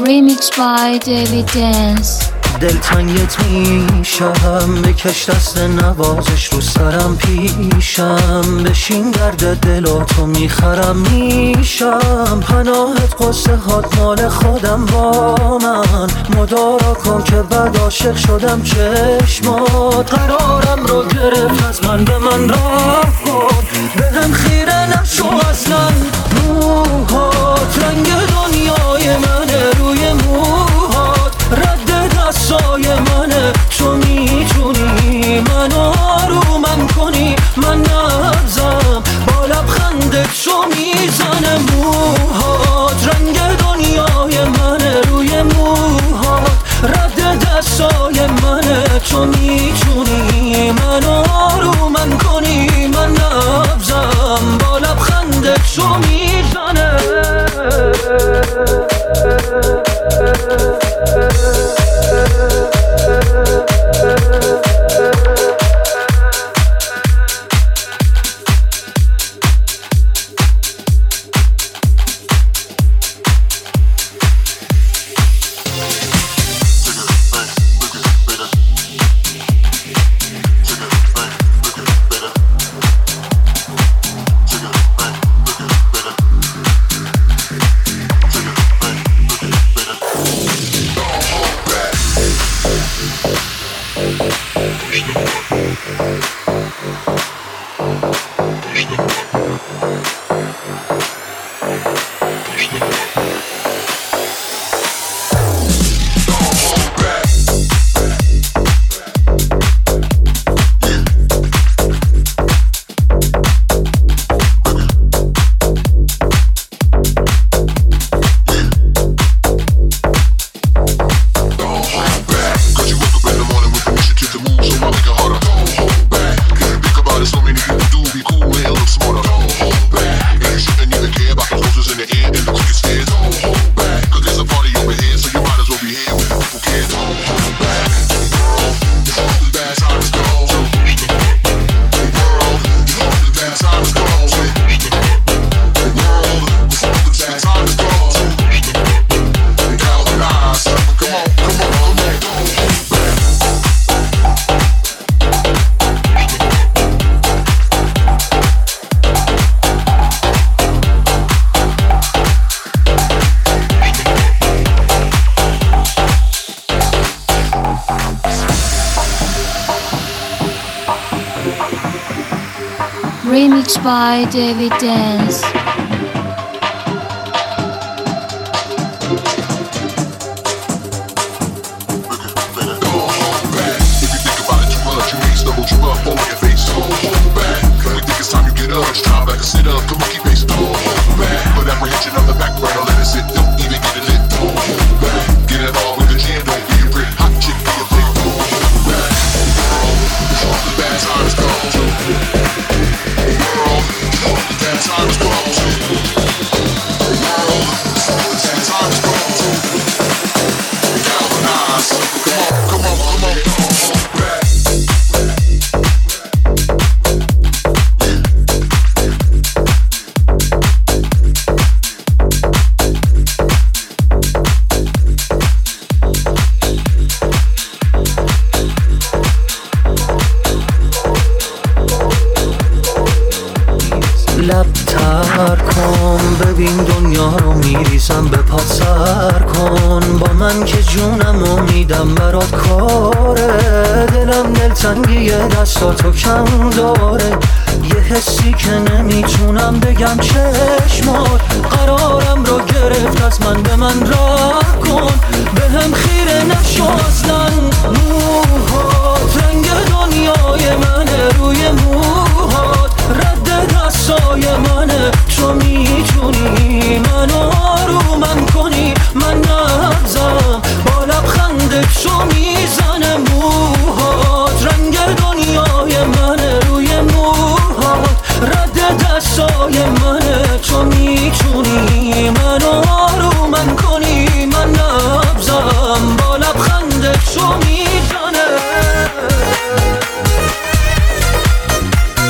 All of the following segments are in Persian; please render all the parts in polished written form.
Remix by David Dance. دلتنگت میشم بکش دست نوازش رو سرم پیشم بشین درد دلاتو میخرم میشم پناهت قصه هات مال خودم با من مدارا کن که بعد عاشق شدم چشمات قرارم رو گرفت از من به من راه کن به هم خیره نشو اصلا موهات رنگ دنیای منه روی موهات رد دستای منه تو میتونی منو آرومم کنی من نبزم با لبخندت شو میزنه موهات رنگ دنیای منه روی موهات رد دستای منه تو میتونی منو آرومم کنی من نبزم با لبخندت شو میزنه Remix by David Dance. لبتر کن ببین دنیا رو میریزم به پات سر کن با من که جونمو میدم برات کاره دلم دلتنگی دستاتو کم داره یه حسی که نمیتونم بگم چشمات قرارم رو گرفت از من به من راه کن به هم خیره نشو اصلا موهات رنگ دنیای منه روی موهات رد دستای منه تو میتونی منو آرومم کنی من نبزم با لبخندت شو میزنه موهات رنگ دنیای منه روی موهات رد دستای منه تو میتونی منو آرومم کنی من نبزم با لبخندت شو میزنه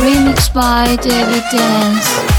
Remixed by David Dance.